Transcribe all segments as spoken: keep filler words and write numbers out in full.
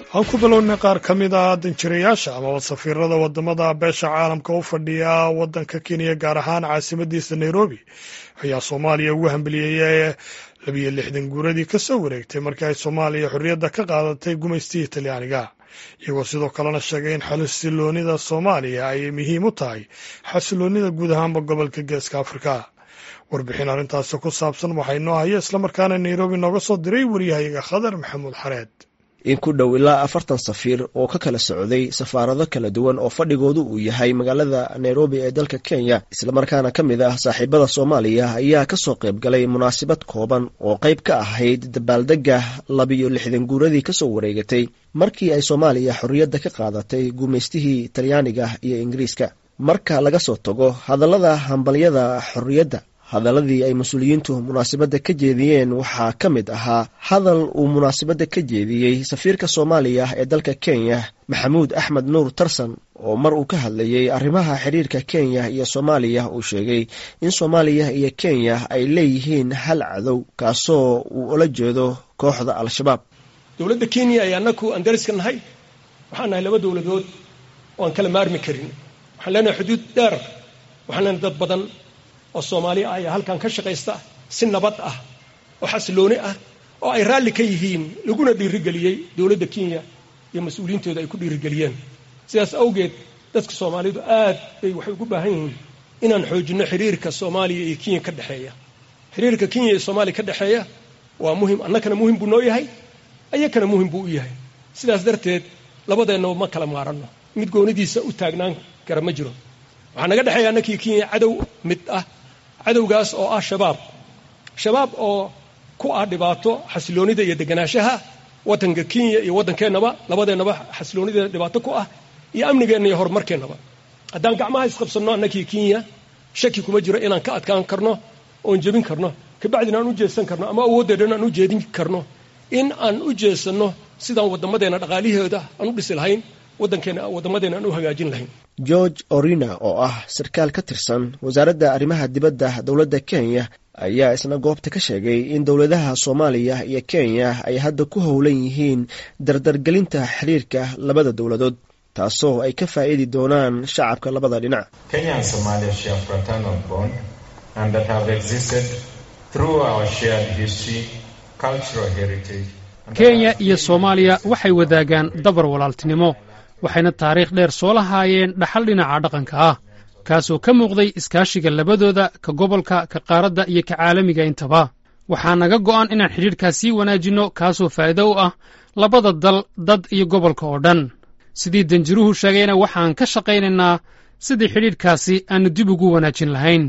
aan ku bilowna qaar ka mid ah danjirayaasha amaba safiirada wadamada beesha caalamka u fadhiya wadanka Kenya gaar ahaan caasimadiisa Nairobi ayaa Soomaaliya ugu hambaliyeeyay labiyo lixdan guuradii ka soo wareegtay markii ay Soomaaliya xorriyadda ka qaadatay gumaystii Talyaaniga iyagoo sidoo kalena sheegay in xasiloonida Soomaaliya ay muhiim u tahay xasiloonida guud ahaanba gobolka Geeska Afrika. warbixin arrintaas ku saabsan waxay noo hayay isla markaana Nairobi nooga soo diray wariyahayaga Khadar Maxamuud Xareed. in ku dhow ilaa afartan safiir oo ka kala socday safaarado kala duwan oo fadhigoodu uu yahay magaalada Nairobi ee dalka Kenya isla markaana ka mid ah saaxiibada Soomaaliya ayaa ka soo qayb galay munaasabad kooban oo qayb ka ahayd dabaaldega labiyo lixdan guuradii ka soo wareegatay markii ay Soomaaliya xorriyadda ka qaadatay gumaystihii Talyaaniga iyo Ingiriiska. marka laga soo tago hadallada hambaliyada xorriyadda, hadaladii ay mas'uuliyiintu munaasabadda ka jeediyeen waxaa ka mid ahaa hadal uu munaasabadda ka jeediyey safiirka Soomaaliya ee dalka Kenya Maxamuud Axmed Nuur Tarsan oo mar uu ka hadlayay arrimaha xiriirka Kenya iyo Soomaaliya uu sheegay in Soomaaliya iyo Kenya ay leeyihiin hal cadow kaasoo uu ula jeedo kooxda Al-Shabaab. dowladda Kenya ayaa anaku andariska nahay, waxaan nahay laba dowladood oo aan kala maarmi karin. waxaan leenahay xuduud dheer, waxaan leenahay dad badan oo Soomaaliya ayaa halkan ka shaqaysta si nabad ah oo xasilooni ah oo ay raalli ka yihiin laguna dhiirigeliyay dowladda Kenya iyo mas'uuliyiintooda ay ku dhiirigeliyeen. sidaas awgeed dadka Soomaalidu aad bay waxay ugu baahan yihiin inaan xoojino xiriirka Soomaaliya iyo Kenya ka dhaxeeya. xiriirka Kenya iyo Soomaaliya ka dhaxeeya waa muhiim, annagana muhiim buu noo yahay, ayakana muhiim buu u yahay. sidaas darteed labadeennaba ma kala maarano, mid goonidiisa u taagnaan kara ma jiro. waxaa naga dhexeeya annakii Kenya cadow mid ah, cadowgaas oo ah shabaab shabaab oo ku ah dhibaato xasiloonida iyo deganaanshaha wadanka Kenya iyo wadankeenaba labadeennaba xasiloonida dhibaato ku ah iyo amnigeena iyo horumarkeenaba. haddaan gacmaha isqabsanno annakii Kenya shaki kuma jiro inaan ka adkaan karno oon jebin karno, kabacdina aan u jeesan karno ama awooddeedana aan u jeedin karno in aan u jeesanno sidaan wadamadeena dhaqaalihooda aan u dhisi lahayn, wadankeena wadamadeena aan u hagaajin lahayn. George Orina oo ah sarkaal ka tirsan wasaaradda arrimaha dibadda dowladda Kenya ayaa isna goobta ka sheegay in dowladaha Soomaaliya iyo Kenya ay hadda ku howlan yihiin dardargelinta xiriirka labada dowladood taasoo ay ka faa'iidi doonaan shacabka labada dhinac. Kenya and Somalia share fraternal bond and that have existed through our shared history, cultural heritage. Kenya iyo Soomaaliya waxay wadaagaan dabar walaaltinimo, waxayna taariikh dheer soo lahaayeen dhaxal dhinaca dhaqanka ah kaasoo ka muuqday iskaashiga labadooda ka gobolka, ka qaaradda iyo ka caalamiga intaba. waxaa naga go'an inaan xidhiirkaasi wanaajinno kaasoo faa'iido u ah labada dal, dad iyo gobolka oo dhan. sidii danjiruhu sheegayna waxaan ka shaqaynaynaa sidii xidhiirkaasi aanu dib ugu wanaajin lahayn.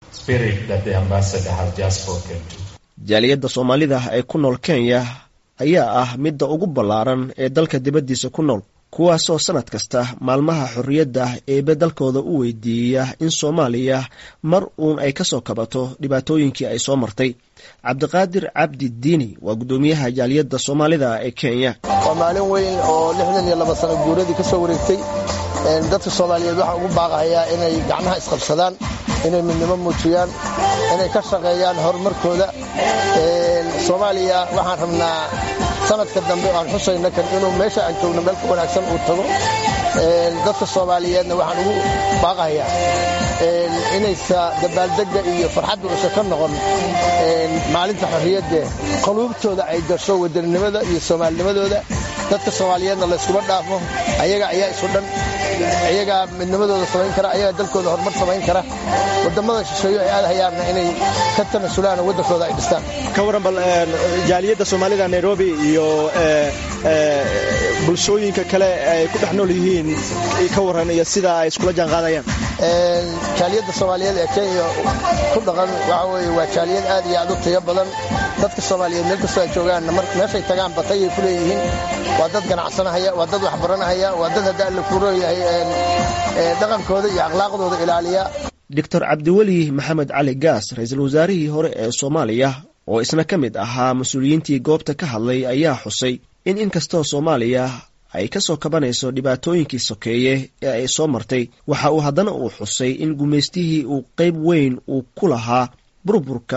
jaaliyadda Soomaalida ee ku nool Kenya ayaa ah midda ugu ballaaran ee dalka dibaddiisa ku nool, kuwaasoo sanad kasta maalmaha xorriyadda eebe dalkooda u weydiiya in Soomaaliya mar uun ay ka soo kabato dhibaatooyinkii ay soo martay. Cabdiqaadir Cabdi Diini waa gudoomiyaha jaaliyadda Soomaalida ee Kenya. waa maalin weyn oo lixdan iyo laba sano guuradii ka soo wareegtay. dadka Soomaaliyeed waxa ugu baaqayaa inay gacmaha isqabsadaan, inay midnimo muujiyaan, inay ka shaqeeyaan horumarkooda. Soomaaliya waxaan rabnaa sanadka dambe aan xusayna kan inuu meesha aan joogno meel ka wanaagsan uu tago. dadka Soomaaliyeedna waxaan ugu baaqayaa inaysa dabaaldega iyo farxadda usa ka noqon maalinta xorriyadda quluubtooda ay gasho wadannimada iyo Soomaalinimadooda. dadka Soomaaliyeedna la isku dhaafo, ayaga ayaa isu dhan, ayaga midnimadooda samayn kara, ayaga dalkooda horumar samayn kara. wadamada shisheeye ay aadahayaanna inay ka tanasulaan wadankooda ay dhistaan. ka waran bal jaaliyadda Soomaalida Nairobi iyo bulshooyinka kale ay ku dhex nool yihiin ka waran iyo sida ay iskula jaan qaadayaan. jaaliyadda Soomaaliyeed ee Kenya ku dhaqan waxa weeye waa jaaliyad aad iyo aad u tayo badan. dadka Soomaaliyeed meel kasta ay joogaan meeshay tagaan batay ay ku leeyihiin. waa dad ganacsanahaya, waa dad wax baranahaya, waa dad hadda la furoyahay dhaqankooda iyo akhlaaqdooda ilaaliya. Doctor Cabdiweli Maxamed Cali Gaas, ra'iisul wasaarihii hore ee Soomaaliya oo isna ka mid ahaa mas'uuliyiintii goobta ka hadlay ayaa xusay in inkastoo Soomaaliya ay ka soo kabanayso dhibaatooyinkii sokeeye ee ay soo martay, waxa uu haddana uu xusay in gumaystihii uu qayb weyn uu ku lahaa burburka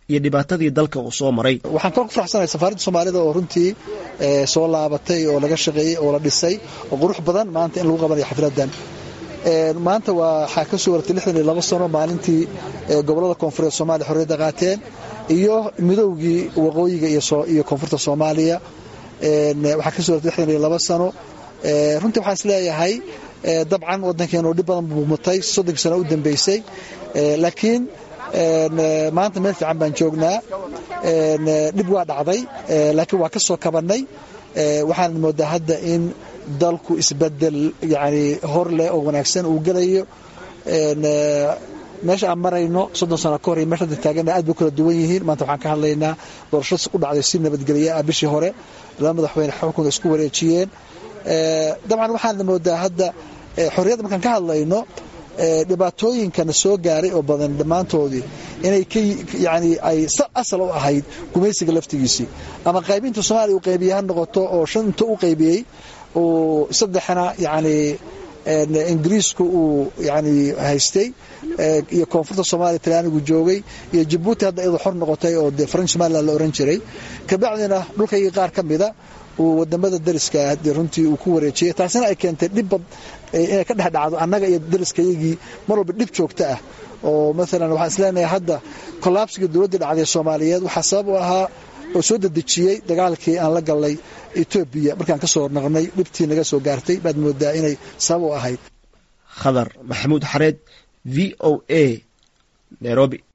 iyo dhibaatadii dalka uu soo maray. waxaan ka faraxsanahay safaaradda Soomaalida oo runtii soo laabatay oo laga shaqeeyay oo la dhisay oo qurux badan maanta in lagu qabanayo xafladan. maanta waxaa ka soo wareegtay lixdan iyo laba sano maalintii gobolada koonfureed Soomaaliya xorriyadda qaateen iyo midowgii waqooyiga iyo koonfurta Soomaaliya. waxaa ka soo wareegtay lixdan iyo laba sano. runtii waxaan isleeyahay dabcan waddankeenu dhib badan buu mutay soddon sano u dambeysay, laakiin maanta meel fiican baan joognaa. dhib waa dhacday laakiin waa ka soo kabannay. waxaan moodaa hadda in dalku isbedel yani hor leh oo wanaagsan uu galayo. meesha aan marayno soddon sano ka hor iyo meesha taagana aad bay kala duwan yihiin. maanta waxaan ka hadlaynaa doorasho u dhacday si nabadgelyo ah bishii hore, laba madaxweyne xukunka isku wareejiyeen. dabcan waxaan moodaa hadda xorriyadda markaan ka hadlayno dhibaatooyinkana soo gaaray oo badan dhammaantoodii inay ka yani ay asal u ahayd gumaysiga laftigiisii ama qaybinta Soomaaliya uu qaybiye ha noqoto oo shan inta u qaybiyey oo saddexna yani ingiriisku uu yani haystay iyo koonfurta Soomaaliya Talyaanigu joogay iyo Djibouti hadda iyadoo xor noqotay oo de French Somaliland la oran jiray. ka bacdina dhulkayga qaar ka mida uu wadamada dariska ah runtii uu ku wareejiyay, taasina ay keentay dhib inay ka dhaxdhacdo annaga iyo dariskayagii mar walba dhib joogto ah. oo maalan waxaan isleenahay hadda collapsiga dawladda dhacday Soomaaliyeed waxa sabab u ahaa oo soo dadejiyay dagaalkii aan la galay Ethiopia markaan ka soo noqnay dhibtii naga soo gaartay baad moodaa inay sabab u ahayd. Khadar Maxamuud Xareed, V O A, Nairobi.